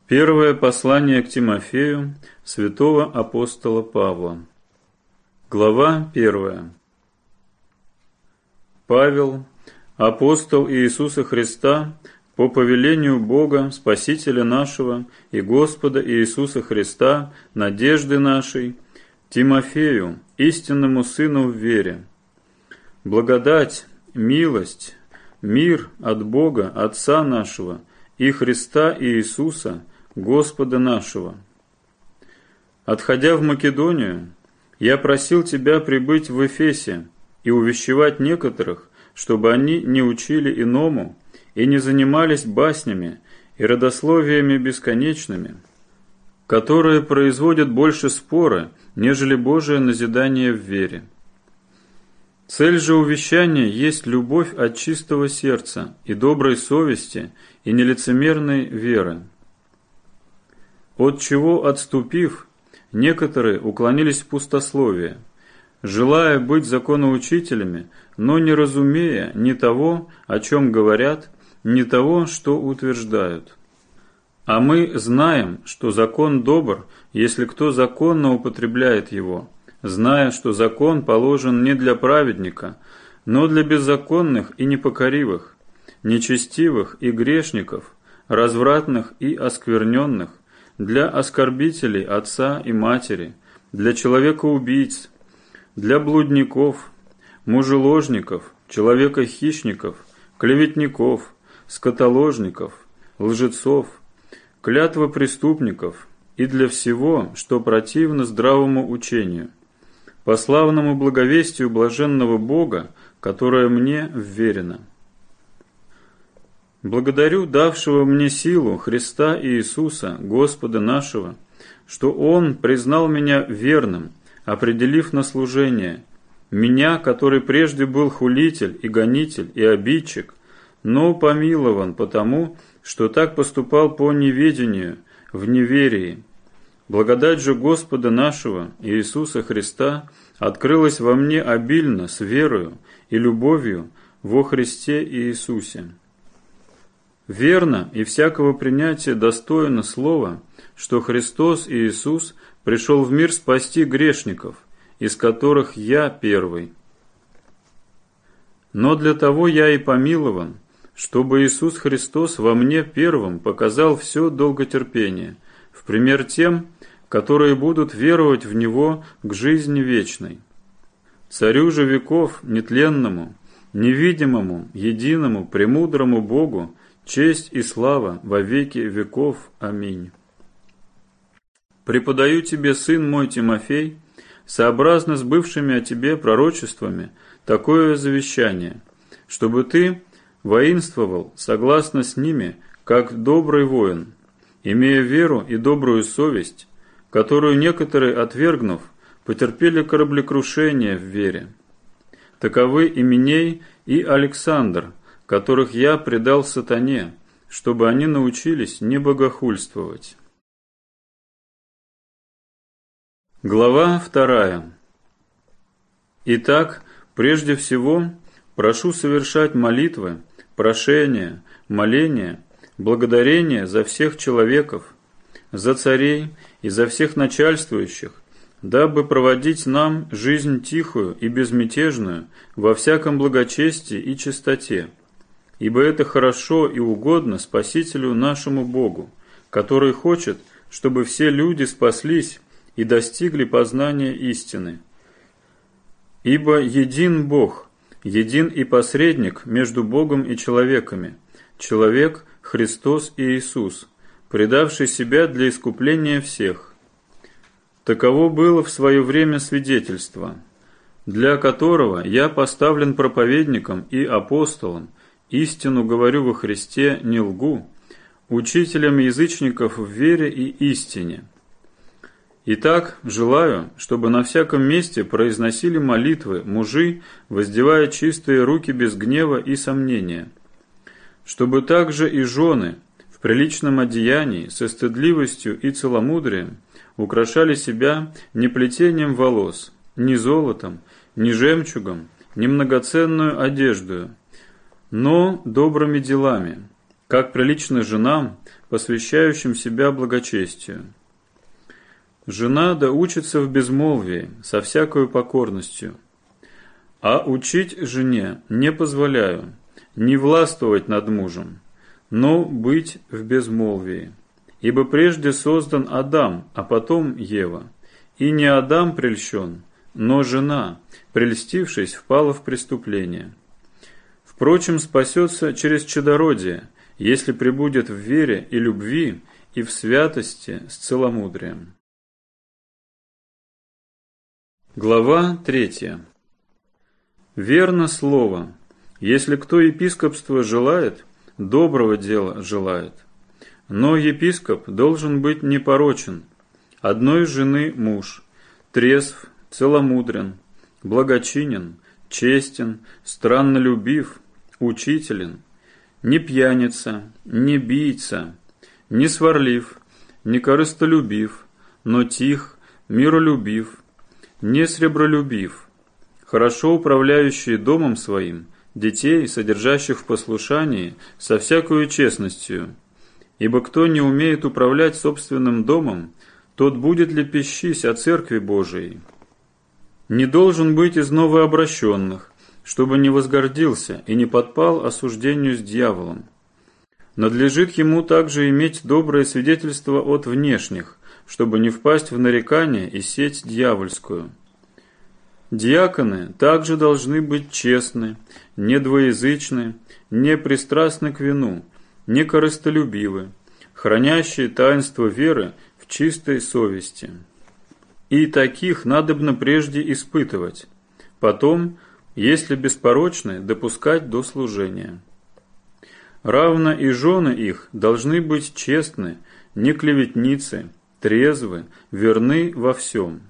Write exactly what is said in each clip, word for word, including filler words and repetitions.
Первое послание к Тимофею святого апостола Павла. Глава первая. Павел, апостол Иисуса Христа, по повелению Бога, Спасителя нашего и Господа Иисуса Христа, надежды нашей, Тимофею, истинному сыну в вере. Благодать, милость, мир от Бога, Отца нашего и Христа Иисуса, Господа нашего. Отходя в Македонию, я просил тебя прибыть в Эфесе и увещевать некоторых, чтобы они не учили иному и не занимались баснями и родословиями бесконечными, которые производят больше спора, нежели Божие назидание в вере. Цель же увещания есть любовь от чистого сердца и доброй совести и нелицемерной веры. От чего отступив, некоторые уклонились в пустословие, желая быть законоучителями, но не разумея ни того, о чем говорят, ни того, что утверждают. А мы знаем, что закон добр, если кто законно употребляет его, зная, что закон положен не для праведника, но для беззаконных и непокоривых, нечестивых и грешников, развратных и оскверненных, для оскорбителей отца и матери, для человека-убийц, для блудников, мужеложников, человека-хищников, клеветников, скотоложников, лжецов, клятвопреступников и для всего, что противно здравому учению, по славному благовестию блаженного Бога, которое мне вверено. Благодарю давшего мне силу Христа Иисуса, Господа нашего, что Он признал меня верным, определив на служение, меня, который прежде был хулитель и гонитель и обидчик, но помилован потому, что так поступал по неведению, в неверии. Благодать же Господа нашего, Иисуса Христа, открылась во мне обильно с верою и любовью во Христе Иисусе. Верно и всякого принятия достойно слова, что Христос Иисус пришел в мир спасти грешников, из которых я первый. Но для того я и помилован, чтобы Иисус Христос во мне первым показал все долготерпение, в пример тем, которые будут веровать в Него к жизни вечной. Царю же веков, нетленному, невидимому, единому, премудрому Богу, честь и слава во веки веков. Аминь. Преподаю тебе, сын мой Тимофей, сообразно с бывшими о тебе пророчествами, такое завещание, чтобы ты воинствовал согласно с ними, как добрый воин, имея веру и добрую совесть, которую некоторые, отвергнув, потерпели кораблекрушение в вере. Таковы Именей и Александр, которых я предал сатане, чтобы они научились не богохульствовать. Глава вторая. Итак, прежде всего, прошу совершать молитвы, прошения, моления, благодарения за всех человеков, за царей и за всех начальствующих, дабы проводить нам жизнь тихую и безмятежную во всяком благочестии и чистоте, ибо это хорошо и угодно Спасителю нашему Богу, который хочет, чтобы все люди спаслись и достигли познания истины. Ибо един Бог, един и посредник между Богом и человеками, человек Христос Иисус, предавший себя для искупления всех. Таково было в свое время свидетельство, для которого я поставлен проповедником и апостолом, истину говорю во Христе, не лгу, учителем язычников в вере и истине. Итак, желаю, чтобы на всяком месте произносили молитвы мужи, воздевая чистые руки без гнева и сомнения, чтобы также и жены в приличном одеянии, со стыдливостью и целомудрием украшали себя не плетением волос, ни золотом, ни жемчугом, ни многоценную одеждою, но добрыми делами, как прилично женам, посвящающим себя благочестию. Жена да учится в безмолвии, со всякою покорностью. А учить жене не позволяю, не властвовать над мужем, но быть в безмолвии. Ибо прежде создан Адам, а потом Ева. И не Адам прельщен, но жена, прельстившись, впала в преступление. Впрочем, спасется через чадородие, если пребудет в вере и любви, и в святости с целомудрием. Глава третья. Верно слово. Если кто епископство желает, доброго дела желает. Но епископ должен быть непорочен, одной жены муж, трезв, целомудрен, благочинен, честен, страннолюбив, учителен, не пьяница, не бийца, не сварлив, не корыстолюбив, но тих, миролюбив, не сребролюбив, хорошо управляющий домом своим, детей, содержащих в послушании, со всякою честностью. Ибо кто не умеет управлять собственным домом, тот будет лепещись о Церкви Божией. Не должен быть из новообращенных, чтобы не возгордился и не подпал осуждению с дьяволом. Надлежит ему также иметь доброе свидетельство от внешних, чтобы не впасть в нарекание и сеть дьявольскую. Диаконы также должны быть честны, не двоязычны, не пристрастны к вину, не корыстолюбивы, хранящие таинство веры в чистой совести. И таких надобно прежде испытывать, потом, если беспорочны, допускать до служения. Равно и жены их должны быть честны, не клеветницы, трезвы, верны во всем.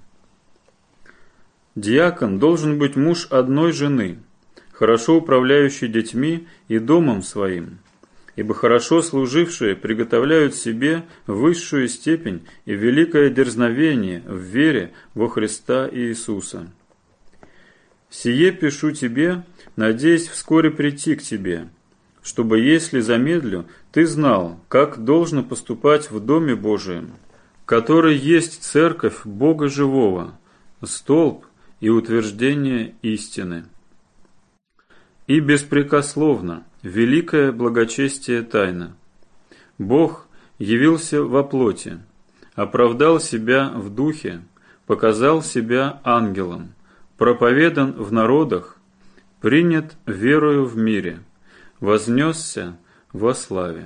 Диакон должен быть муж одной жены, хорошо управляющий детьми и домом своим, ибо хорошо служившие приготовляют себе высшую степень и великое дерзновение в вере во Христа Иисуса. Сие пишу тебе, надеясь вскоре прийти к тебе, чтобы, если замедлю, ты знал, как должно поступать в Доме Божием, который есть церковь Бога Живого, столб и утверждение истины. И беспрекословно великое благочестие тайна. Бог явился во плоти, оправдал себя в духе, показал себя ангелом, проповедан в народах, принят верою в мире, вознесся во славе.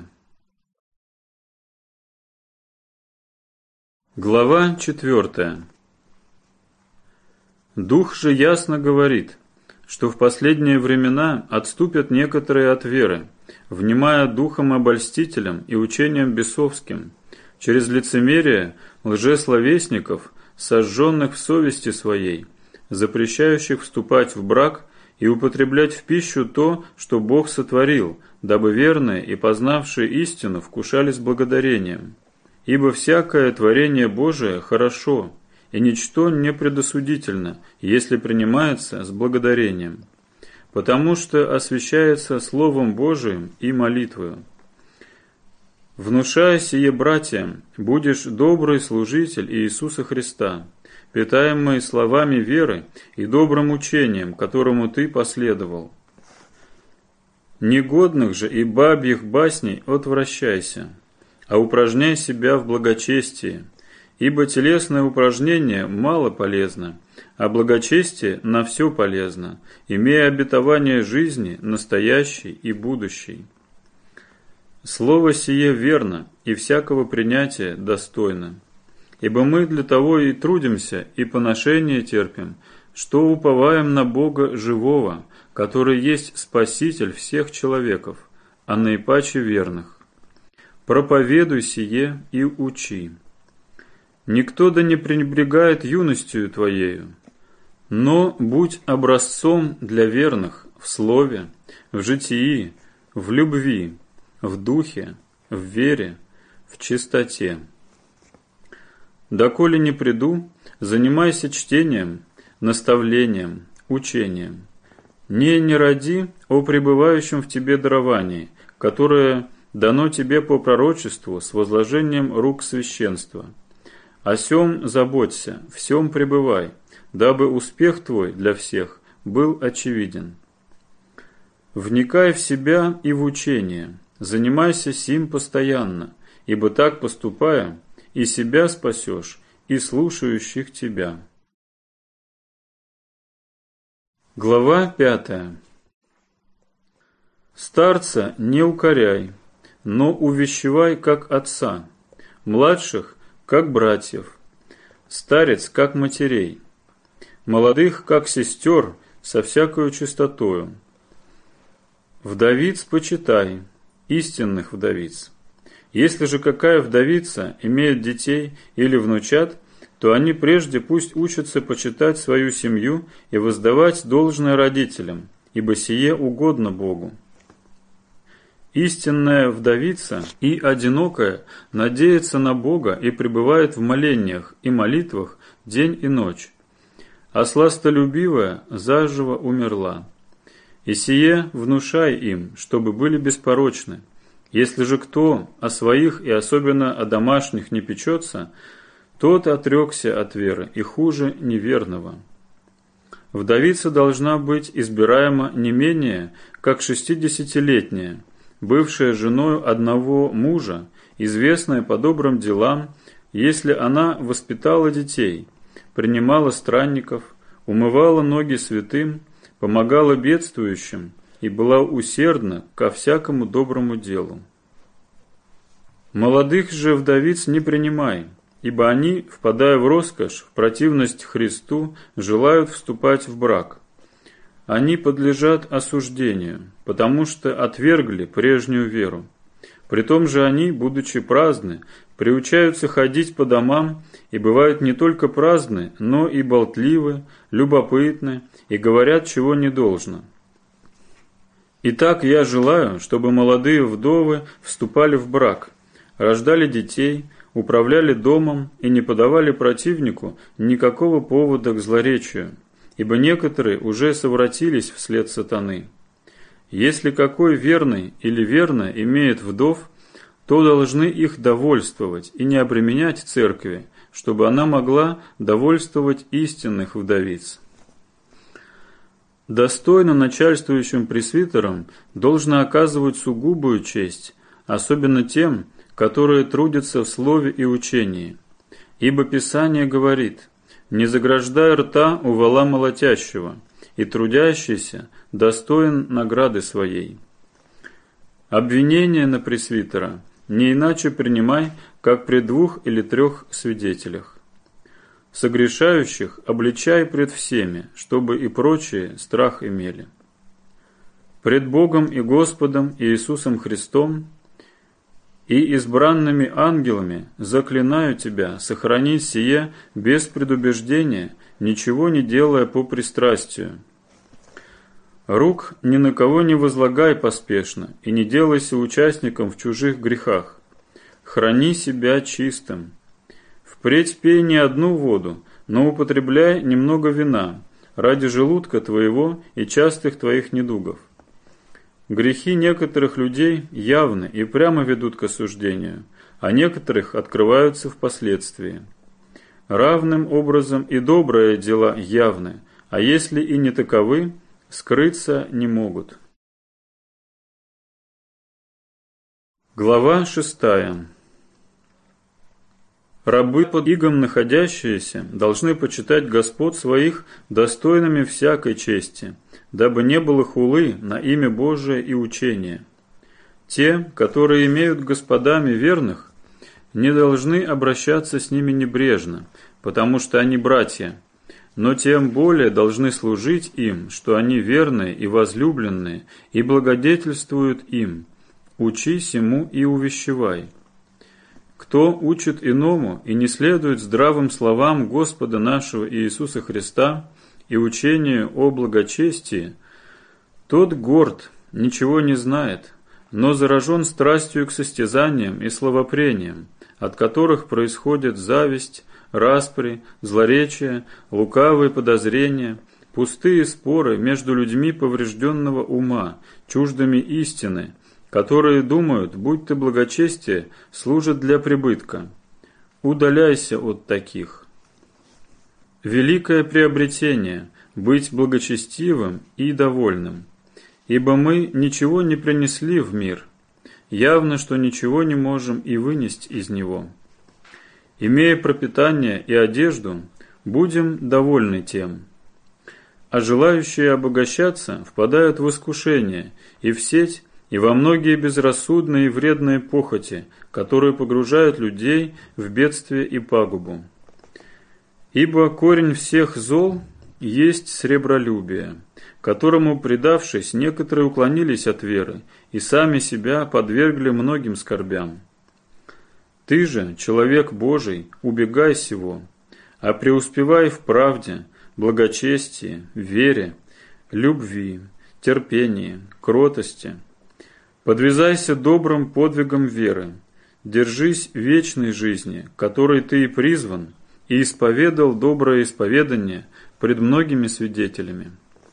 Глава четвертая. Дух же ясно говорит, что в последние времена отступят некоторые от веры, внимая духом обольстителям и учением бесовским, через лицемерие лжесловесников, сожженных в совести своей, запрещающих вступать в брак и употреблять в пищу то, что Бог сотворил, дабы верные и познавшие истину вкушали с благодарением. Ибо всякое творение Божие хорошо, и ничто не предосудительно, если принимается с благодарением, потому что освящается Словом Божиим и молитвою. Внушая сие братьям, будешь добрый служитель Иисуса Христа, питаемый словами веры и добрым учением, которому ты последовал. Негодных же и бабьих басней отвращайся, а упражняй себя в благочестии, ибо телесное упражнение мало полезно, а благочестие на все полезно, имея обетование жизни настоящей и будущей. Слово сие верно и всякого принятия достойно, ибо мы для того и трудимся и поношение терпим, что уповаем на Бога живого, который есть Спаситель всех человеков, а наипаче верных. Проповедуй сие и учи. Никто да не пренебрегает юностью твоею, но будь образцом для верных в слове, в житии, в любви, в духе, в вере, в чистоте. Доколе не приду, занимайся чтением, наставлением, учением. Не не ради о пребывающем в тебе даровании, которое дано тебе по пророчеству с возложением рук священства. О сем заботься, в сем пребывай, дабы успех твой для всех был очевиден. Вникай в себя и в учение, занимайся сим постоянно, ибо так поступая, и себя спасешь, и слушающих тебя. Глава пятая. Старца не укоряй, но увещевай как отца, младших как братьев, старец как матерей, молодых как сестер со всякою чистотою. Вдовиц почитай, истинных вдовиц. Если же какая вдовица имеет детей или внучат, то они прежде пусть учатся почитать свою семью и воздавать должное родителям, ибо сие угодно Богу. Истинная вдовица и одинокая надеется на Бога и пребывает в молениях и молитвах день и ночь, а сластолюбивая заживо умерла. И сие внушай им, чтобы были беспорочны. Если же кто о своих и особенно о домашних не печется, тот отрекся от веры и хуже неверного. Вдовица должна быть избираема не менее, как шестидесятилетняя, бывшая женою одного мужа, известная по добрым делам, если она воспитала детей, принимала странников, умывала ноги святым, помогала бедствующим и была усердна ко всякому доброму делу. Молодых же вдовиц не принимай, ибо они, впадая в роскошь, в противность Христу, желают вступать в брак. Они подлежат осуждению, потому что отвергли прежнюю веру. Притом же они, будучи праздны, приучаются ходить по домам и бывают не только праздны, но и болтливы, любопытны и говорят, чего не должно. Итак, я желаю, чтобы молодые вдовы вступали в брак, рождали детей, управляли домом и не подавали противнику никакого повода к злоречию, ибо некоторые уже совратились вслед сатаны. Если какой верный или верная имеет вдов, то должны их довольствовать и не обременять церкви, чтобы она могла довольствовать истинных вдовиц. Достойно начальствующим пресвитерам должно оказывать сугубую честь, особенно тем, которые трудятся в слове и учении. Ибо Писание говорит: «Не заграждай рта у вола молотящего, и трудящийся достоин награды своей». Обвинение на пресвитера не иначе принимай, как при двух или трех свидетелях. Согрешающих обличай пред всеми, чтобы и прочие страх имели. Пред Богом и Господом Иисусом Христом и избранными ангелами заклинаю тебя сохранить сие без предубеждения, ничего не делая по пристрастию. Рук ни на кого не возлагай поспешно и не делайся участником в чужих грехах. Храни себя чистым. Впредь пей не одну воду, но употребляй немного вина ради желудка твоего и частых твоих недугов. Грехи некоторых людей явны и прямо ведут к осуждению, а некоторых открываются впоследствии. Равным образом и добрые дела явны, а если и не таковы, скрыться не могут. Глава шестая. Рабы под игом находящиеся должны почитать господ своих достойными всякой чести, дабы не было хулы на имя Божие и учение. Те, которые имеют господами верных, не должны обращаться с ними небрежно, потому что они братья, но тем более должны служить им, что они верные и возлюбленные, и благодетельствуют им. Учи сему и увещевай. Кто учит иному и не следует здравым словам Господа нашего Иисуса Христа и учению о благочестии, тот горд, ничего не знает, но заражен страстью к состязаниям и словопрениям, от которых происходит зависть, распри, злоречие, лукавые подозрения, пустые споры между людьми поврежденного ума, чуждыми истины, которые думают, будто благочестие служит для прибытка. Удаляйся от таких. Великое приобретение – быть благочестивым и довольным. Ибо мы ничего не принесли в мир, явно, что ничего не можем и вынести из него. Имея пропитание и одежду, будем довольны тем. А желающие обогащаться впадают в искушение и в сеть, и во многие безрассудные и вредные похоти, которые погружают людей в бедствие и пагубу. Ибо корень всех зол есть сребролюбие, которому, предавшись, некоторые уклонились от веры и сами себя подвергли многим скорбям. Ты же, человек Божий, убегай сего, а преуспевай в правде, благочестии, вере, любви, терпении, кротости. Подвязайся добрым подвигом веры, держись вечной жизни, которой ты и призван, и исповедал доброе исповедание пред многими свидетелями.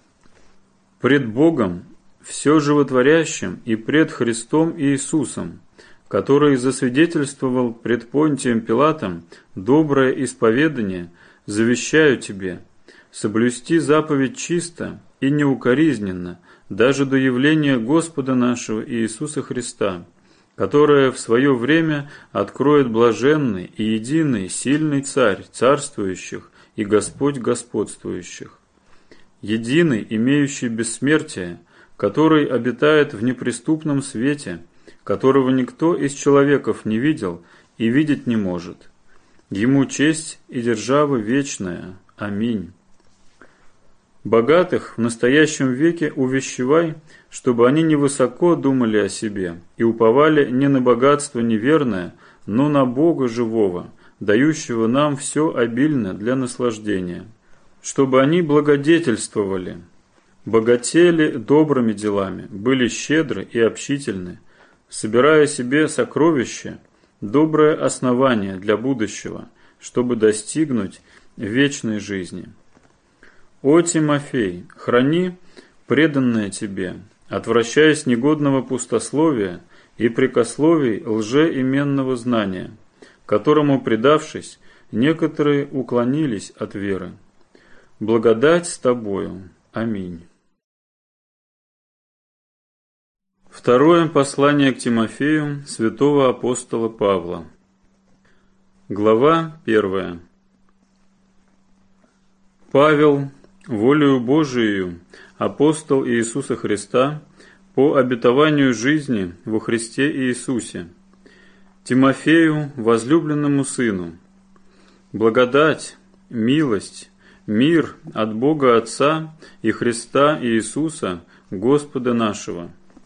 Пред Богом, все животворящим, и пред Христом Иисусом, который засвидетельствовал пред Понтием Пилатом доброе исповедание, завещаю тебе соблюсти заповедь чисто и неукоризненно, даже до явления Господа нашего Иисуса Христа, которое в свое время откроет блаженный и единый сильный Царь царствующих и Господь господствующих, единый, имеющий бессмертие, который обитает в неприступном свете, которого никто из человеков не видел и видеть не может. Ему честь и держава вечная. Аминь. Богатых в настоящем веке увещевай, чтобы они невысоко думали о себе и уповали не на богатство неверное, но на Бога живого, дающего нам все обильно для наслаждения, чтобы они благодетельствовали, богатели добрыми делами, были щедры и общительны, собирая себе сокровища, доброе основание для будущего, чтобы достигнуть вечной жизни. О Тимофей, храни преданное тебе, отвращаясь негодного пустословия и прекословий лжеименного знания, которому, предавшись, некоторые уклонились от веры. Благодать с тобою. Аминь. Второе послание к Тимофею святого апостола Павла. Глава первая. Павел, волею Божией, апостол Иисуса Христа, по обетованию жизни во Христе Иисусе, Тимофею, возлюбленному сыну, благодать, милость, мир от Бога Отца и Христа Иисуса, Господа нашего.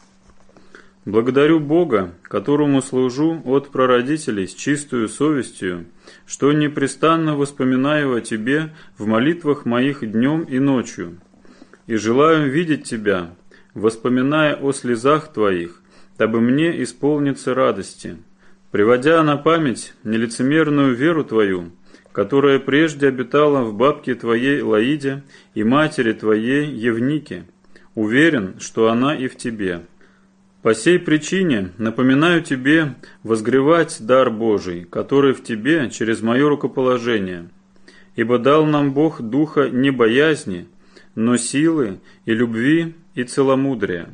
Благодарю Бога, которому служу от прародителей с чистою совестью, что непрестанно воспоминаю о Тебе в молитвах моих днем и ночью, и желаю видеть Тебя, воспоминая о слезах Твоих, дабы мне исполниться радости, приводя на память нелицемерную веру Твою, которая прежде обитала в бабке Твоей Лаиде и матери Твоей Евнике, уверен, что она и в Тебе. По сей причине напоминаю тебе возгревать дар Божий, который в тебе через мое рукоположение, ибо дал нам Бог духа не боязни, но силы и любви и целомудрия.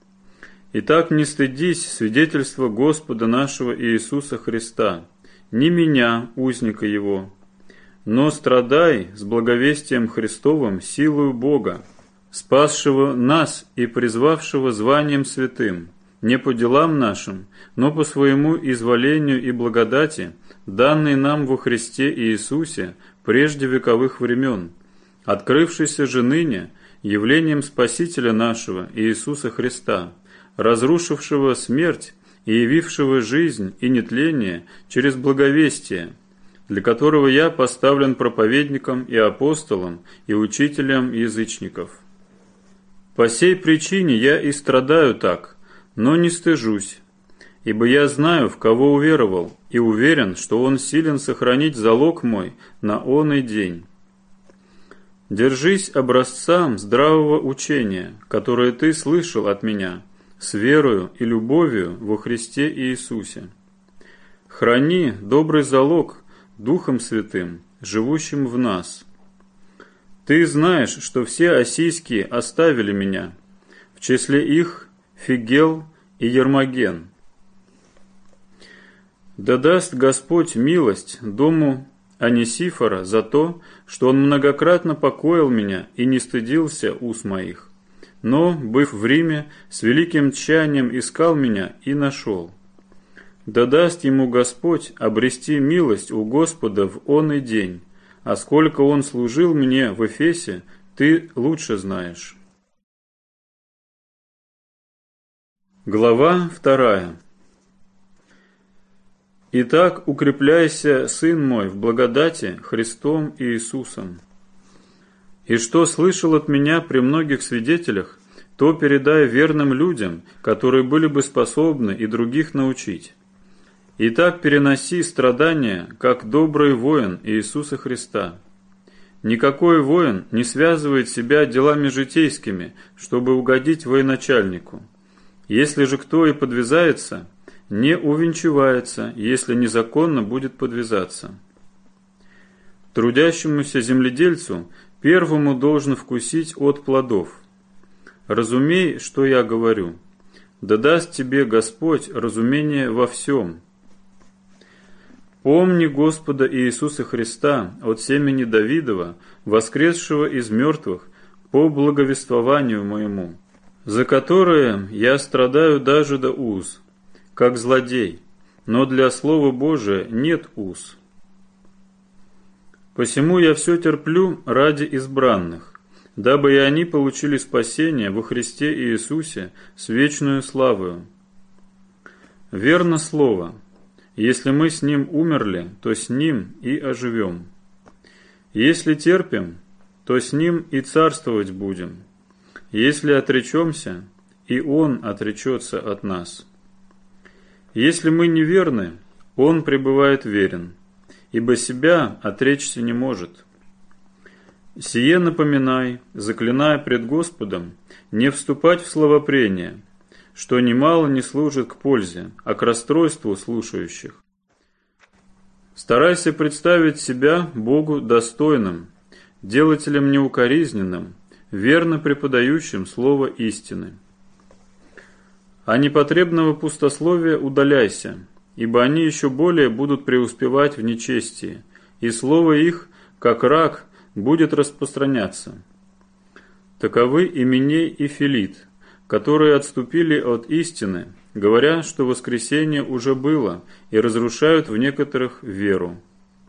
Итак, не стыдись свидетельства Господа нашего Иисуса Христа, не меня, узника Его, но страдай с благовестием Христовым силою Бога, спасшего нас и призвавшего званием святым, не по делам нашим, но по своему изволению и благодати, данной нам во Христе Иисусе прежде вековых времен, открывшейся же ныне явлением Спасителя нашего Иисуса Христа, разрушившего смерть и явившего жизнь и нетление через благовестие, для которого я поставлен проповедником и апостолом и учителем язычников. По сей причине я и страдаю так, но не стыжусь, ибо я знаю, в кого уверовал, и уверен, что он силен сохранить залог мой на оный день. Держись образцам здравого учения, которое ты слышал от меня, с верою и любовью во Христе Иисусе. Храни добрый залог Духом Святым, живущим в нас. Ты знаешь, что все ассийские оставили меня, в числе их Фигел и Ермоген. Да даст Господь милость дому Онесифора за то, что он многократно покоил меня и не стыдился уст моих, но, быв в Риме, с великим тщанием искал меня и нашел. Да даст ему Господь обрести милость у Господа в оный день, а сколько он служил мне в Эфесе, ты лучше знаешь. Глава вторая. Итак, укрепляйся, сын мой, в благодати Христом и Иисусом. И что слышал от меня при многих свидетелях, то передай верным людям, которые были бы способны и других научить. Итак, переноси страдания, как добрый воин Иисуса Христа. Никакой воин не связывает себя делами житейскими, чтобы угодить военачальнику. Если же кто и подвязается, не увенчивается, если незаконно будет подвязаться. Трудящемуся земледельцу первому должен вкусить от плодов. Разумей, что я говорю. Да даст тебе Господь разумение во всем. Помни Господа Иисуса Христа от семени Давидова, воскресшего из мертвых по благовествованию моему, за которое я страдаю даже до уз, как злодей, но для Слова Божия нет уз. Посему я все терплю ради избранных, дабы и они получили спасение во Христе Иисусе с вечную славою. Верно слово. Если мы с Ним умерли, то с Ним и оживем. Если терпим, то с Ним и царствовать будем. Если отречемся, и Он отречется от нас. Если мы неверны, Он пребывает верен, ибо себя отречься не может. Сие напоминай, заклиная пред Господом, не вступать в словопрение, что немало не служит к пользе, а к расстройству слушающих. Старайся представить себя Богу достойным, делателем неукоризненным, верно преподающим слово истины. А непотребного пустословия удаляйся, ибо они еще более будут преуспевать в нечестии, и слово их, как рак, будет распространяться. Таковы Именей и Филит, которые отступили от истины, говоря, что воскресение уже было, и разрушают в некоторых веру.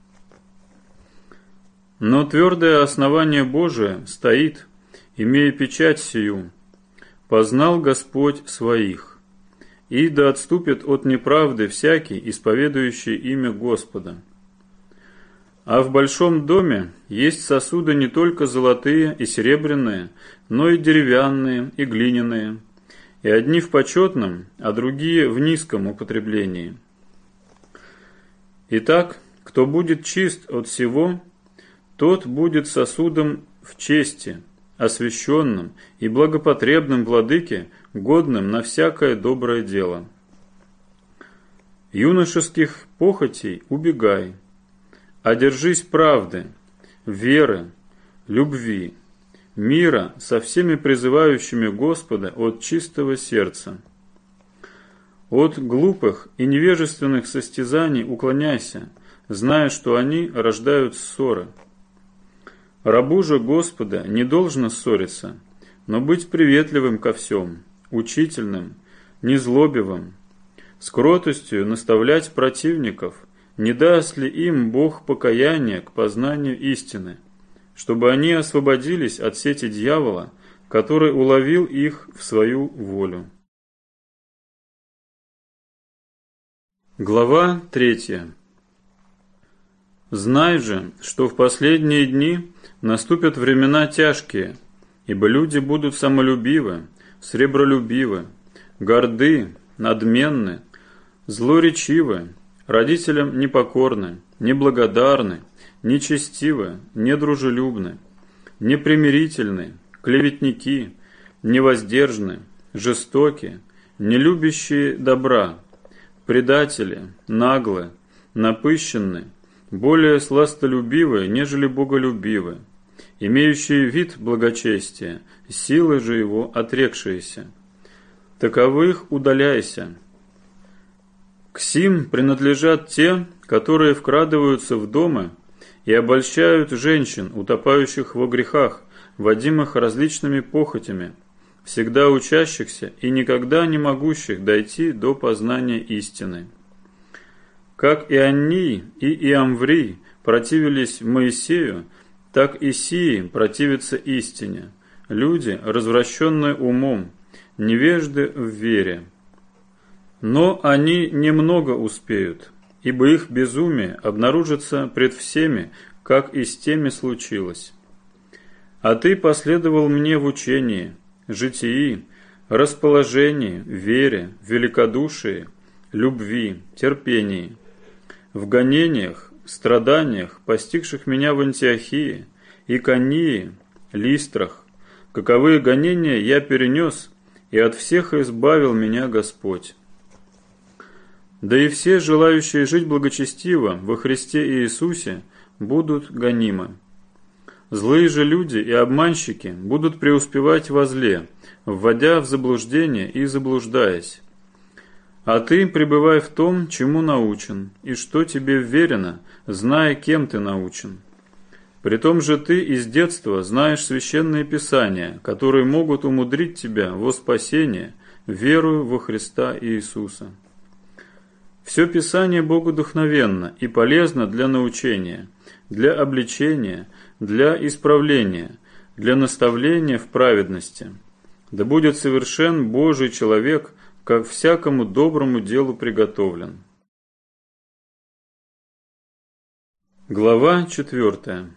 Но твердое основание Божие стоит, имея печать сию: «Познал Господь своих, и да отступит от неправды всякий, исповедующий имя Господа». А в большом доме есть сосуды не только золотые и серебряные, но и деревянные, и глиняные, и одни в почетном, а другие в низком употреблении. Итак, кто будет чист от всего, тот будет сосудом в чести, освященным и благопотребным владыке, годным на всякое доброе дело. Юношеских похотей убегай, одержись правды, веры, любви, мира со всеми призывающими Господа от чистого сердца. От глупых и невежественных состязаний уклоняйся, зная, что они рождают ссоры. Рабу же Господа не должно ссориться, но быть приветливым ко всем, учительным, незлобивым, с кротостью наставлять противников, не даст ли им Бог покаяния к познанию истины, чтобы они освободились от сети дьявола, который уловил их в свою волю. Глава третья. Знай же, что в последние дни наступят времена тяжкие, ибо люди будут самолюбивы, сребролюбивы, горды, надменны, злоречивы, родителям непокорны, неблагодарны, нечестивы, недружелюбны, непримирительны, клеветники, невоздержны, жестоки, не любящие добра, предатели, наглы, напыщенны, более сластолюбивы, нежели боголюбивы, имеющие вид благочестия, силы же его отрекшиеся. Таковых удаляйся. К сим принадлежат те, которые вкрадываются в дома и обольщают женщин, утопающих во грехах, водимых различными похотями, всегда учащихся и никогда не могущих дойти до познания истины. Как Ионий и Иамврий противились Моисею, так и сии противятся истине, люди, развращенные умом, невежды в вере. Но они немного успеют, ибо их безумие обнаружится пред всеми, как и с теми случилось. А ты последовал мне в учении, житии, расположении, вере, великодушии, любви, терпении, в гонениях, страданиях, постигших меня в Антиохии, Иконии, Листрах, каковые гонения я перенес, и от всех избавил меня Господь. Да и все, желающие жить благочестиво во Христе Иисусе, будут гонимы. Злые же люди и обманщики будут преуспевать во зле, вводя в заблуждение и заблуждаясь. А ты пребывай в том, чему научен, и что тебе вверено, зная, кем ты научен. Притом же ты из детства знаешь священные писания, которые могут умудрить тебя во спасение, верую во Христа Иисуса. Все Писание богодухновенно и полезно для научения, для обличения, для исправления, для наставления в праведности. Да будет совершен Божий человек, как всякому доброму делу приготовлен. Глава четвертая.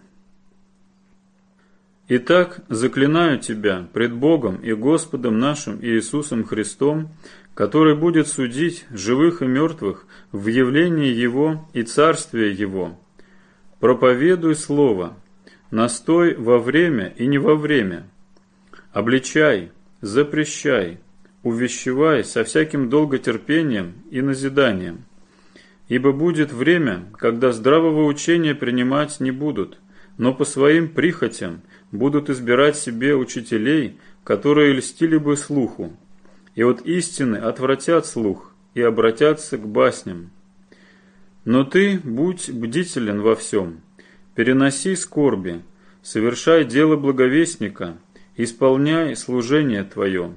Итак, заклинаю тебя пред Богом и Господом нашим Иисусом Христом, который будет судить живых и мертвых в явлении Его и Царствие Его. Проповедуй Слово, настой во время и не во время, обличай, запрещай, увещевай со всяким долготерпением и назиданием. Ибо будет время, когда здравого учения принимать не будут, но по своим прихотям будут избирать себе учителей, которые льстили бы слуху, и от истины отвратят слух и обратятся к басням. Но ты будь бдителен во всем, переноси скорби, совершай дело благовестника, исполняй служение твое.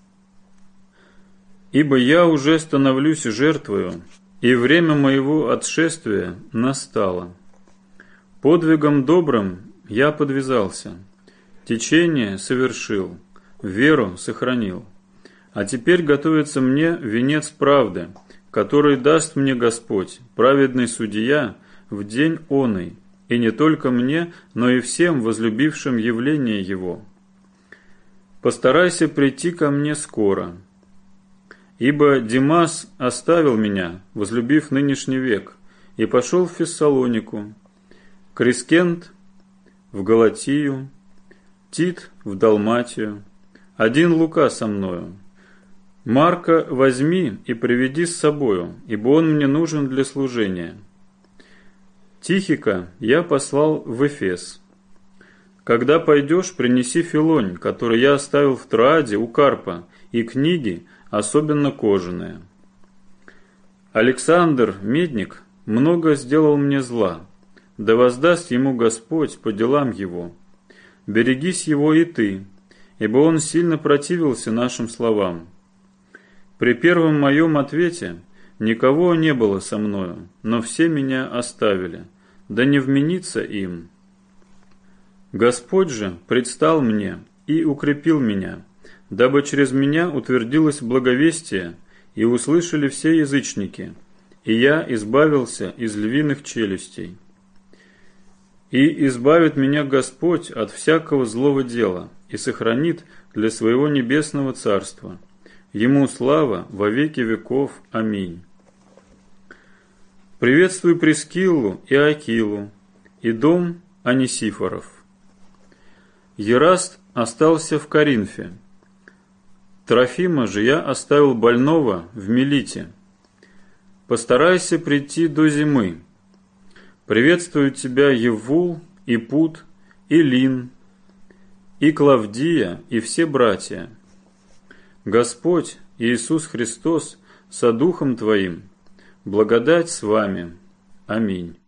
Ибо я уже становлюсь жертвою, и время моего отшествия настало. Подвигом добрым я подвязался, течение совершил, веру сохранил. А теперь готовится мне венец правды, который даст мне Господь, праведный судья, в день оный, и не только мне, но и всем возлюбившим явление Его. Постарайся прийти ко мне скоро, ибо Димас оставил меня, возлюбив нынешний век, и пошел в Фессалонику, Крискент в Галатию, Тит в Далматию, один Лука со мною. Марка возьми и приведи с собою, ибо он мне нужен для служения. Тихика я послал в Эфес. Когда пойдешь, принеси филонь, который я оставил в Троаде у Карпа, и книги, особенно кожаные. Александр, медник, много сделал мне зла, да воздаст ему Господь по делам его. Берегись его и ты, ибо он сильно противился нашим словам. При первом моем ответе никого не было со мною, но все меня оставили, да не вменится им. Господь же предстал мне и укрепил меня, дабы через меня утвердилось благовестие и услышали все язычники, и я избавился из львиных челюстей. И избавит меня Господь от всякого злого дела и сохранит для своего небесного царства. Ему слава во веки веков. Аминь. Приветствую Прискиллу и Акилу, и дом Онисифоров. Ераст остался в Коринфе. Трофима же я оставил больного в Милите. Постарайся прийти до зимы. Приветствуют тебя Еввул, и Пут, и Лин, и Клавдия, и все братья. Господь Иисус Христос со Духом Твоим, благодать с вами. Аминь.